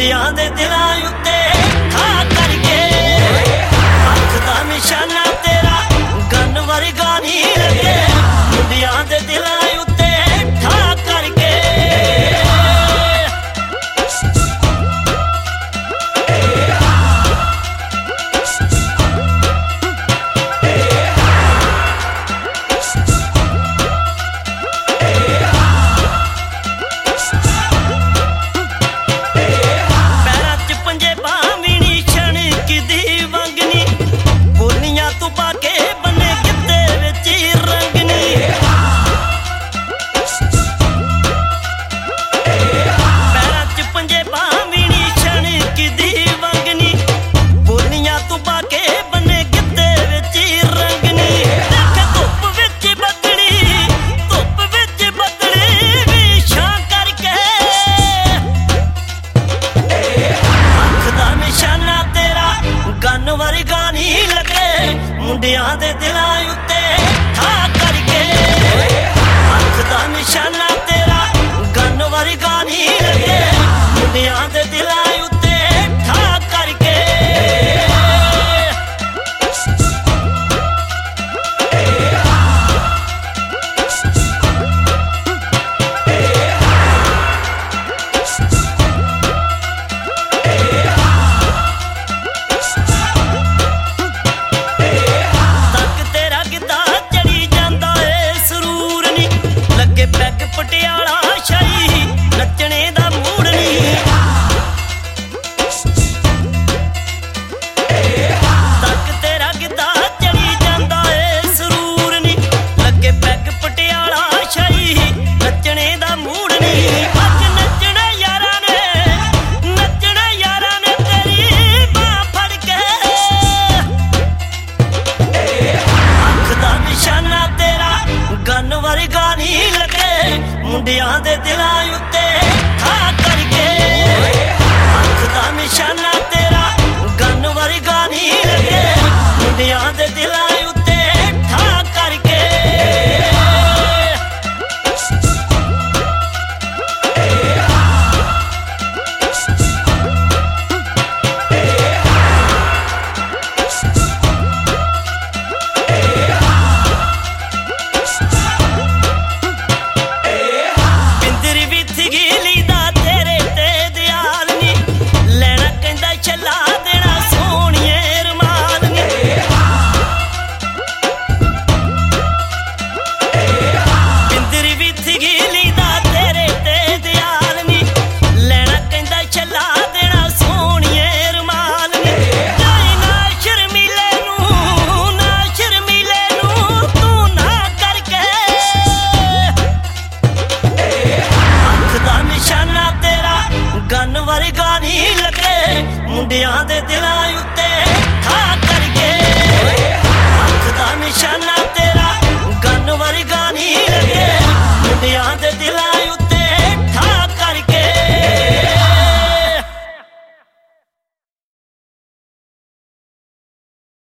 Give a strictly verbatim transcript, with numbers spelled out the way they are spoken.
ਮੁੰਡਿਆਂ ਦੇ ਦਿਲਾਂ ਉੱਤੇ ਠਾ ਕਰਕੇ ਅੱਖ ਦਾ ਨਿਸ਼ਾਨਾ ਤੇਰਾ ਗਨ ਵਰਗਾ ਨਹੀਂ ਲੱਗੇ ਮੁੰਡਿਆਂ ਦੇ ਦਿਲਾਂ ਉੱਤੇ ਠਾ ਕਰਕੇ ਮੁੰਡਿਆਂ ਦੇ ਦਿਲਾਂ ਉੱਤੇ ਠਾ ਕਰਕੇ ਅੱਖ ਦਾ ਨਿਸ਼ਾਨਾ ਤੇਰਾ ਗਨ ਵਰਗਾ ਨਹੀਂ ਲੱਗੇ ਮੁੰਡਿਆਂ ਦੇ ਦਿਲਾਂ ਉੱਤੇ ਠਾ ਕਰਕੇ ਪਟਿਆਲਾ ਸ਼ਾਹੀ ਨੱਚਣੇ ਦਾ ਮੂਡ ਨਹੀਂ ਤੱਕ ਤੇਰਾ ਗਿੱਧਾ ਚੜੀ ਜਾਂਦਾ ਏ ਸਰੂਰ ਨਹੀਂ ਲੱਗੇ ਪੈਗ ਪਟਿਆਲਾ ਸ਼ਾਹੀ ਨੱਚਣੇ ਦਾ ਮੂਡ ਨਹੀਂ ਅੱਜ ਨੱਚਣਾ ਯਾਰਾਂ ਨੇ ਨੱਚਣਾ ਯਾਰਾਂ ਨੇ ਤੇਰੀ ਬਾਂਹ ਫੜ ਕੇ ਅੱਖ ਦਾ ਨਿਸ਼ਾਨਾ ਤੇਰਾ ਗਨ ਵਰਗਾ ਨਹੀਂ ਲੱਗੇ ਮੁੰਡਿਆਂ ਦੇ ਦਿਲਾਂ ਉੱਤੇ ਠਾ ਕਰਕੇ ਅੱਖ ਦਾ ਨਿਸ਼ਾਨਾ ਤੇਰਾ ਗਨ ਵਰਗਾ ਨਹੀਂ ਲੱਗੇ ਮੁੰਡਿਆਂ ਦੇ ਦਿਲਾਂ ਉੱਤੇ ਠਾ ਕਰਕੇ ਗਨ ਵਰਗਾ ਨਹੀਂ ਲੱਗੇ ਮੁੰਡਿਆਂ ਦੇ ਦਿਲਾਂ